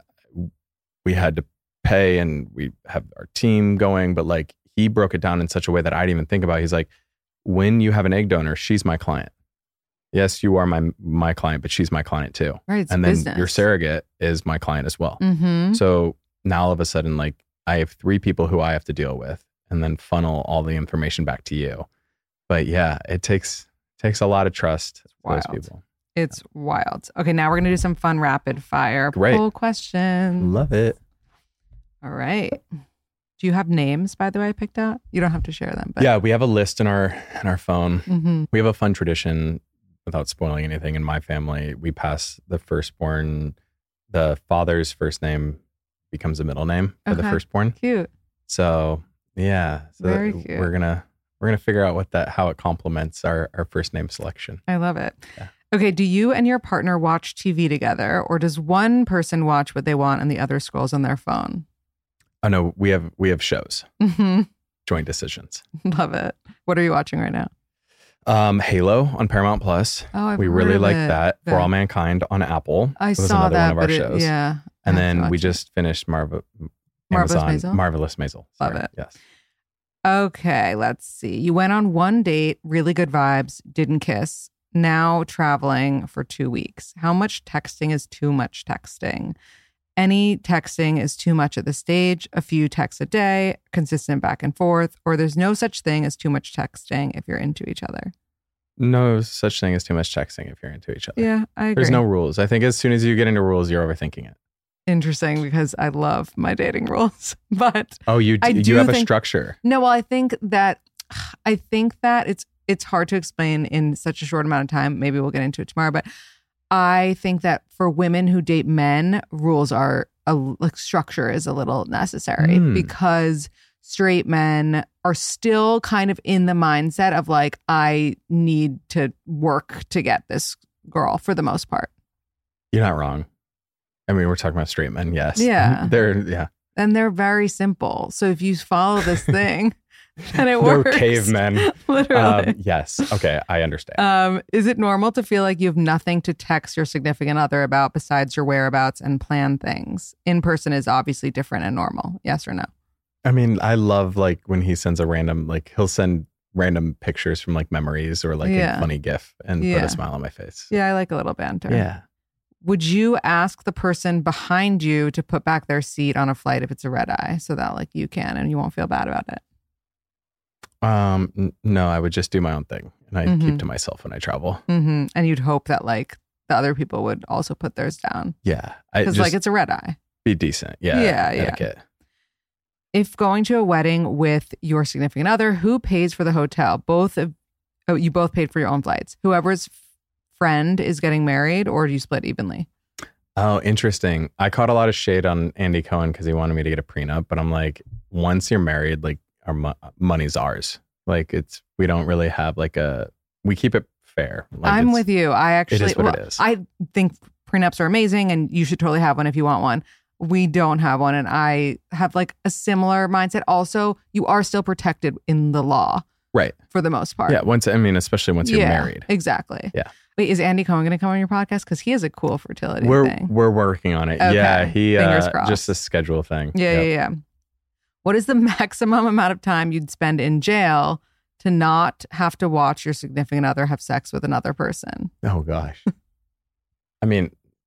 we had to pay and we have our team going, but like he broke it down in such a way that I didn't even think about. He's like, when you have an egg donor, she's my client. Yes, you are my client, but she's my client too. Right. And then business. your surrogate is my client as well. Mm-hmm. So now all of a sudden, like I have 3 people who I have to deal with and then funnel all the information back to you. But yeah, it takes a lot of trust for those people. It's wild. Okay, now we're going to do some fun rapid fire poll questions. Love it. All right. Do you have names, by the way, I picked out? You don't have to share them. But yeah, we have a list in our phone. Mm-hmm. We have a fun tradition, without spoiling anything, in my family. We pass the firstborn, the father's first name becomes a middle name for the firstborn. Cute. So yeah, very cute. We're gonna figure out how it complements our first name selection. I love it. Yeah. Okay, do you and your partner watch TV together, or does one person watch what they want and the other scrolls on their phone? Oh no, we have shows. Mm-hmm. Joint decisions. Love it. What are you watching right now? Halo on Paramount Plus. Oh, I've we heard really of like it. that. For All Mankind on Apple. I It was saw another that, one of our but shows. yeah. And I have to then we watch it. just finished Marvelous Amazon Maisel? Marvelous Maisel. Love Sorry. it. Yes. Okay, let's see. You went on one date, really good vibes, didn't kiss. Now traveling for 2 weeks. How much texting is too much texting? Any texting is too much at this stage. A few texts a day, consistent back and forth, or there's no such thing as too much texting if you're into each other. No such thing as too much texting if you're into each other. Yeah, I agree. There's no rules. I think as soon as you get into rules, you're overthinking it. Interesting, because I love my dating rules, but Oh, you have a structure. No, well, I think that it's hard to explain in such a short amount of time. Maybe we'll get into it tomorrow, but I think that for women who date men, rules are structure is a little necessary because straight men are still kind of in the mindset of like, I need to work to get this girl for the most part. You're not wrong. I mean, we're talking about straight men. Yes. Yeah. And they're very simple. So if you follow this thing, then it works. They're cavemen. Literally. Yes. Okay. I understand. Is it normal to feel like you have nothing to text your significant other about besides your whereabouts and plan things? In person is obviously different and normal. Yes or no? I mean, I love like when he sends he'll send random pictures from like memories or like a funny GIF and put a smile on my face. Yeah. I like a little banter. Yeah. Would you ask the person behind you to put back their seat on a flight if it's a red eye so that like you can and you won't feel bad about it? No, I would just do my own thing and I keep to myself when I travel. Mm-hmm. And you'd hope that like the other people would also put theirs down. Yeah. Because like it's a red eye. Be decent. Yeah. Etiquette. If going to a wedding with your significant other, who pays for the hotel? You both paid for your own flights. Whoever's friend is getting married, or do you split evenly? Oh, interesting. I caught a lot of shade on Andy Cohen because he wanted me to get a prenup, but I'm like, once you're married, like our money's ours. Like we don't really have we keep it fair. Like I'm with you. It is what it is. I think prenups are amazing and you should totally have one if you want one. We don't have one. And I have like a similar mindset. Also, you are still protected in the law. Right. For the most part. Yeah. Especially once you're married. Exactly. Yeah. Wait, is Andy Cohen going to come on your podcast? Because he has a cool fertility thing. We're working on it. Okay. Yeah. He Fingers crossed. just a schedule thing. Yeah. What is the maximum amount of time you'd spend in jail to not have to watch your significant other have sex with another person? Oh gosh. I mean,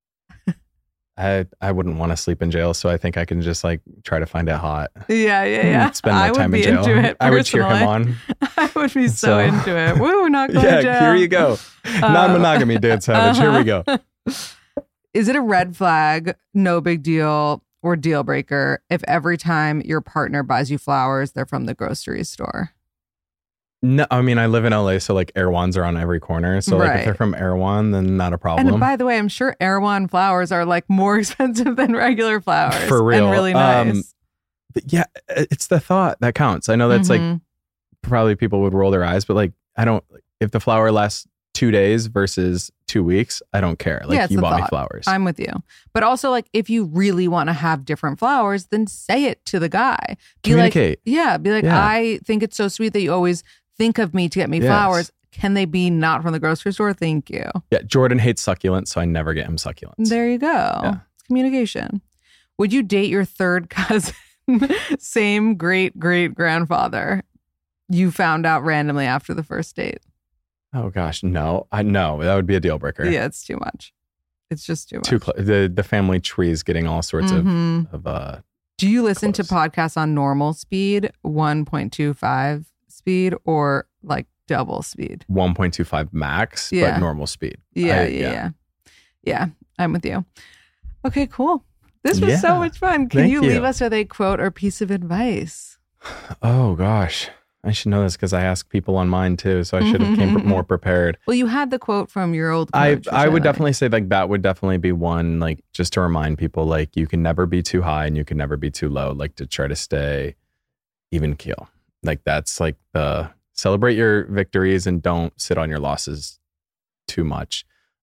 I wouldn't want to sleep in jail, so I think I can just like try to find it hot. Yeah. Spend my time in jail. Into it, I would cheer him on. I would be so into it. Woo, not going to jail. Yeah, here you go. Non-monogamy did savage. Here we go. Is it a red flag, no big deal, or deal breaker if every time your partner buys you flowers, they're from the grocery store? No, I mean, I live in LA, so like Erewhons are on every corner. So like if they're from Erewhon, then not a problem. And by the way, I'm sure Erewhon flowers are like more expensive than regular flowers. For real. And really nice. Yeah, it's the thought that counts. I know that's like probably people would roll their eyes, but like if the flower lasts 2 days versus 2 weeks, I don't care. Like you bought me flowers. I'm with you. But also like if you really want to have different flowers, then say it to the guy. Communicate. Be like, I think it's so sweet that you always think of me to get me flowers. Can they be not from the grocery store? Thank you. Yeah, Jordan hates succulents, so I never get him succulents. There you go. Yeah. It's communication. Would you date your third cousin, same great-great-grandfather you found out randomly after the first date? Oh gosh, no. No, that would be a deal breaker. Yeah, it's too much. It's just too much. Too close. The family tree is getting all sorts of Do you listen to podcasts on normal speed, 1.25 speed, or like double speed? 1.25 max, but normal speed. Yeah. I'm with you. Okay, cool. This was so much fun. Can you leave us with a quote or piece of advice? Oh gosh, I should know this because I ask people on mine too, so I should have came more prepared. Well, you had the quote from your old coach. I would definitely say like that would definitely be one, like just to remind people like you can never be too high and you can never be too low, like to try to stay even keel. Like that's like celebrate your victories and don't sit on your losses too much.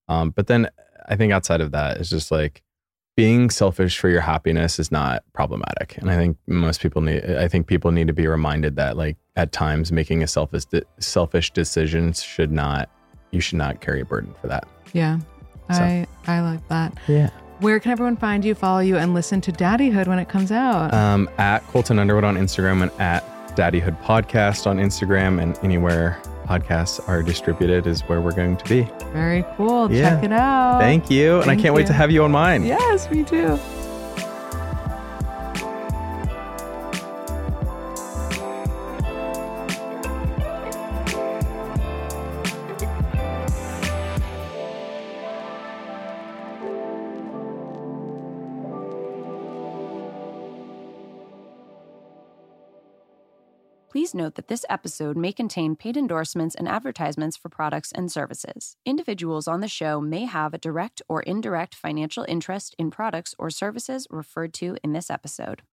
But then I think outside of that, it's just like being selfish for your happiness is not problematic. And I think people need to be reminded that like at times making a selfish decisions you should not carry a burden for that. Yeah. So. I like that. Yeah. Where can everyone find you, follow you, and listen to Daddyhood when it comes out? At Colton Underwood on Instagram and at Daddyhood Podcast on Instagram, and anywhere podcasts are distributed is where we're going to be. Very cool. Yeah. Check it out. Thank you. And I can't wait to have you on mine. Yes, me too. Please note that this episode may contain paid endorsements and advertisements for products and services. Individuals on the show may have a direct or indirect financial interest in products or services referred to in this episode.